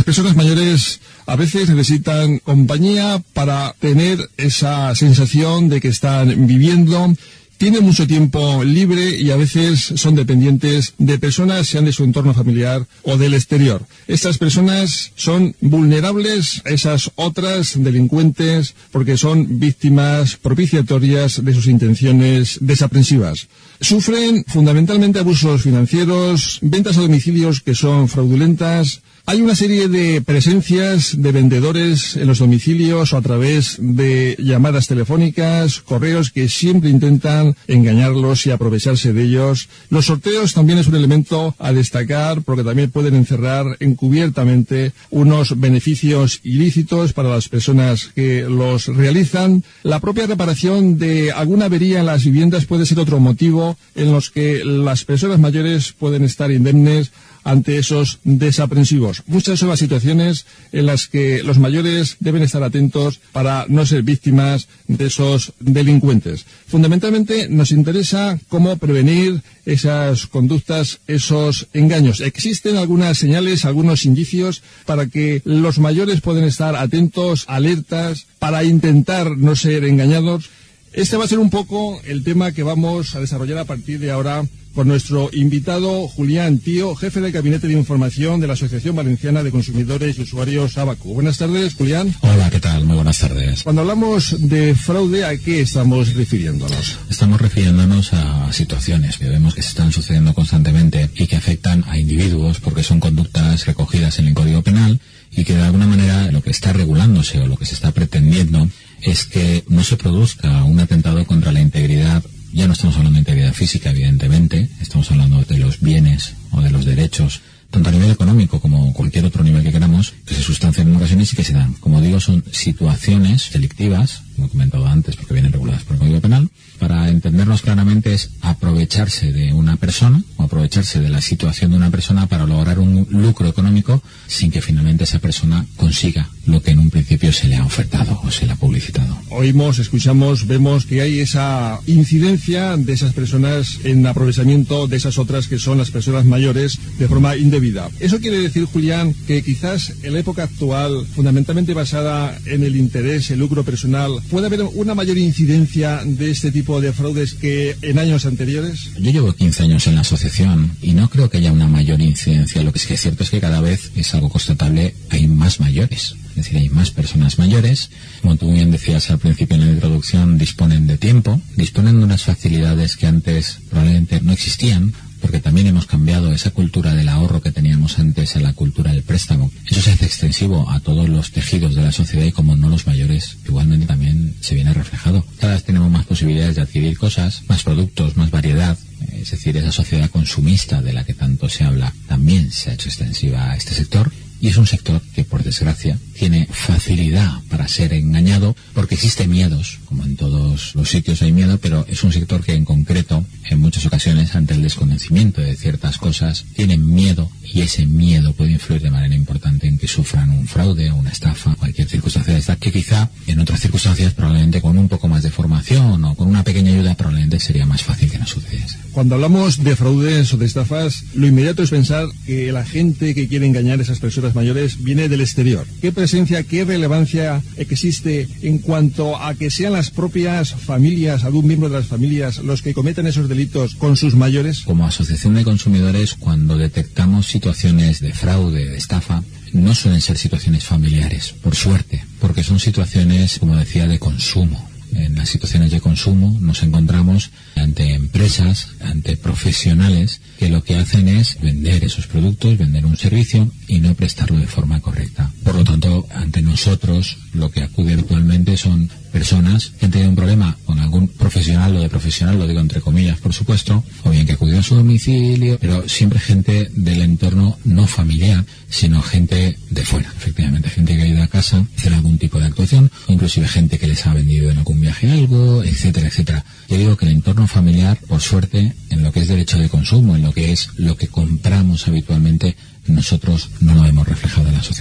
Las personas mayores a veces necesitan compañía para tener esa sensación de que están viviendo. Tienen mucho tiempo libre y a veces son dependientes de personas, sean de su entorno familiar o del exterior. Estas personas son vulnerables a esas otras delincuentes porque son víctimas propiciatorias de sus intenciones desaprensivas. Sufren fundamentalmente abusos financieros, ventas a domicilios que son fraudulentas. Hay una serie de presencias de vendedores en los domicilios o a través de llamadas telefónicas, correos que siempre intentan engañarlos y aprovecharse de ellos. Los sorteos también es un elemento a destacar porque también pueden encerrar encubiertamente unos beneficios ilícitos para las personas que los realizan. La propia reparación de alguna avería en las viviendas puede ser otro motivo en los que las personas mayores pueden estar indemnes ante esos desaprensivos. Muchas son las situaciones en las que los mayores deben estar atentos para no ser víctimas de esos delincuentes. Fundamentalmente nos interesa cómo prevenir esas conductas, esos engaños. Existen algunas señales, algunos indicios para que los mayores puedan estar atentos, alertas, para intentar no ser engañados. Este va a ser un poco el tema que vamos a desarrollar a partir de ahora con nuestro invitado Julián Tío, jefe del Gabinete de Información de la Asociación Valenciana de Consumidores y Usuarios Abacu. Buenas tardes, Julián. Hola, ¿qué tal? Muy buenas tardes. Cuando hablamos de fraude, ¿a qué estamos refiriéndonos? Estamos refiriéndonos a situaciones que vemos que se están sucediendo constantemente y que afectan a individuos porque son conductas recogidas en el Código Penal y que de alguna manera lo que está regulándose o lo que se está pretendiendo es que no se produzca un atentado contra la integridad. Ya no estamos hablando de integridad física, evidentemente, estamos hablando de los bienes o de los derechos, tanto a nivel económico como cualquier otro nivel que queramos, que se sustancian en ocasiones y que se dan. Como digo, son situaciones delictivas, como he comentado antes, porque vienen reguladas por el Código Penal. Para entendernos claramente es aprovecharse de una persona o aprovecharse de la situación de una persona para lograr un lucro económico sin que finalmente esa persona consiga lo que en un principio se le ha ofertado o se le ha publicitado. Oímos, escuchamos, vemos que hay esa incidencia de esas personas en aprovechamiento de esas otras que son las personas mayores de forma indebida. Eso quiere decir, Julián, que quizás en la época actual, fundamentalmente basada en el interés, el lucro personal, puede haber una mayor incidencia de este tipo de fraudes que en años anteriores. Yo llevo 15 años en la asociación y no creo que haya una mayor incidencia. Lo que sí que es cierto es que cada vez es algo constatable, hay más mayores. Es decir, hay más personas mayores. Como tú bien decías al principio en la introducción, disponen de tiempo, disponen de unas facilidades que antes probablemente no existían, porque también hemos cambiado esa cultura del ahorro que teníamos antes a la cultura del préstamo. Eso se hace extensivo a todos los tejidos de la sociedad y, como no, los mayores igualmente también se viene reflejado. Cada vez tenemos más posibilidades de adquirir cosas, más productos, más variedad. Es decir, esa sociedad consumista de la que tanto se habla también se ha hecho extensiva a este sector. Y es un sector que, por desgracia, tiene facilidad para ser engañado porque existen miedos, como en todos los sitios hay miedo, pero es un sector que en concreto, en muchas ocasiones, ante el desconocimiento de ciertas cosas, tienen miedo y ese miedo puede influir de manera importante en que sufran un fraude o una estafa, cualquier circunstancia de esta, que quizá en otras circunstancias probablemente con un poco más de formación o con una pequeña ayuda probablemente sería más fácil que no sucediese. Cuando hablamos de fraudes o de estafas, lo inmediato es pensar que la gente que quiere engañar a esas personas mayores viene del exterior. ¿Qué presencia, qué relevancia existe en cuanto a que sean las propias familias, algún miembro de las familias, los que cometen esos delitos con sus mayores? Como asociación de consumidores, cuando detectamos situaciones de fraude, de estafa, no suelen ser situaciones familiares, por suerte, porque son situaciones, como decía, de consumo. En las situaciones de consumo nos encontramos ante empresas, ante profesionales que lo que hacen es vender esos productos, vender un servicio y no prestarlo de forma correcta. Por lo tanto, ante nosotros lo que acude habitualmente son personas que han tenido un problema con algún profesional, lo de profesional lo digo entre comillas, por supuesto, o bien que acudió a su domicilio, pero siempre gente del entorno no familiar, sino gente de fuera, efectivamente, gente que ha ido a casa a hacer algún tipo de actuación, o inclusive gente que les ha vendido en algún viaje algo, etcétera, etcétera. Yo digo que el entorno familiar, por suerte, en lo que es derecho de consumo, en lo que es lo que compramos habitualmente, nosotros no lo hemos reflejado en la asociación.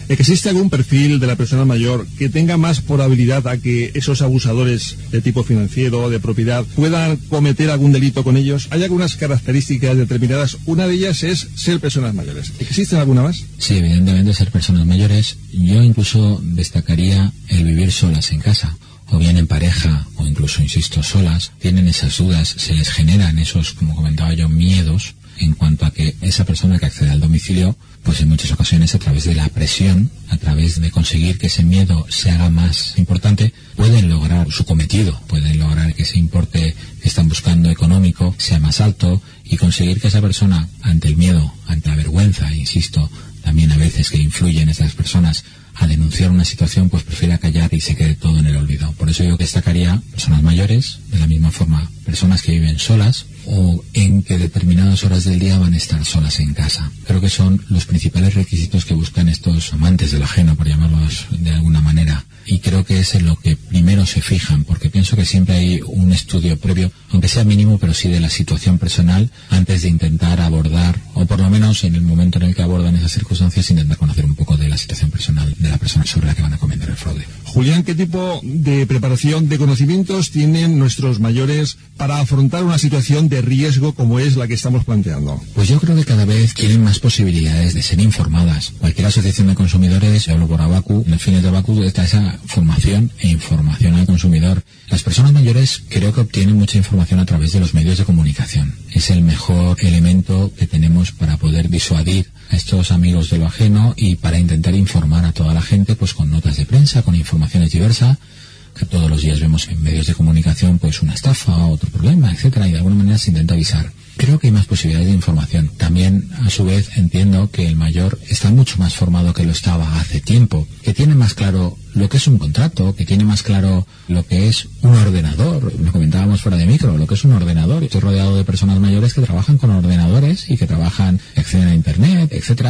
¿Existe algún perfil de la persona mayor que tenga más probabilidad a que esos abusadores de tipo financiero, de propiedad, puedan cometer algún delito con ellos? ¿Hay algunas características determinadas? Una de ellas es ser personas mayores. ¿Existen alguna más? Sí, evidentemente ser personas mayores. Yo incluso destacaría el vivir solas en casa, o bien en pareja, o incluso, insisto, solas. Tienen esas dudas, se les generan esos, como comentaba yo, miedos en cuanto a que esa persona que accede al domicilio, pues en muchas ocasiones a través de la presión, a través de conseguir que ese miedo se haga más importante, pueden lograr su cometido, pueden lograr que ese importe que están buscando económico sea más alto y conseguir que esa persona, ante el miedo, ante la vergüenza, insisto, también a veces que influyen estas personas a denunciar una situación, pues prefiera callar y se quede todo en el olvido. Por eso yo destacaría personas mayores, de la misma forma personas que viven solas o en que determinadas horas del día van a estar solas en casa. Creo que son los principales requisitos que buscan estos amantes del ajeno, por llamarlos de alguna manera. Y creo que es en lo que primero se fijan, porque pienso que siempre hay un estudio previo, aunque sea mínimo, pero sí de la situación personal, antes de intentar abordar, o por lo menos en el momento en el que abordan esas circunstancias, intentar conocer un poco de la situación personal de la persona sobre la que van a cometer el fraude. Julián, ¿qué tipo de preparación, de conocimientos tienen nuestros mayores para afrontar una situación de riesgo como es la que estamos planteando? Pues yo creo que cada vez tienen más posibilidades de ser informadas. Cualquier asociación de consumidores, yo hablo por Abacu, en el fines de Abacu está esa formación e información al consumidor. Las personas mayores creo que obtienen mucha información a través de los medios de comunicación. Es el mejor elemento que tenemos para poder disuadir a estos amigos de lo ajeno y para intentar informar a toda la gente, pues con notas de prensa, con informaciones diversas, que todos los días vemos en medios de comunicación pues una estafa, otro problema, etcétera, y de alguna manera se intenta avisar. Creo que hay más posibilidades de información. También, a su vez, entiendo que el mayor está mucho más formado que lo estaba hace tiempo, que tiene más claro lo que es un contrato, que tiene más claro lo que es un ordenador. Lo comentábamos fuera de micro, lo que es un ordenador. Estoy rodeado de personas mayores que trabajan con ordenadores y que acceden a Internet, etcétera.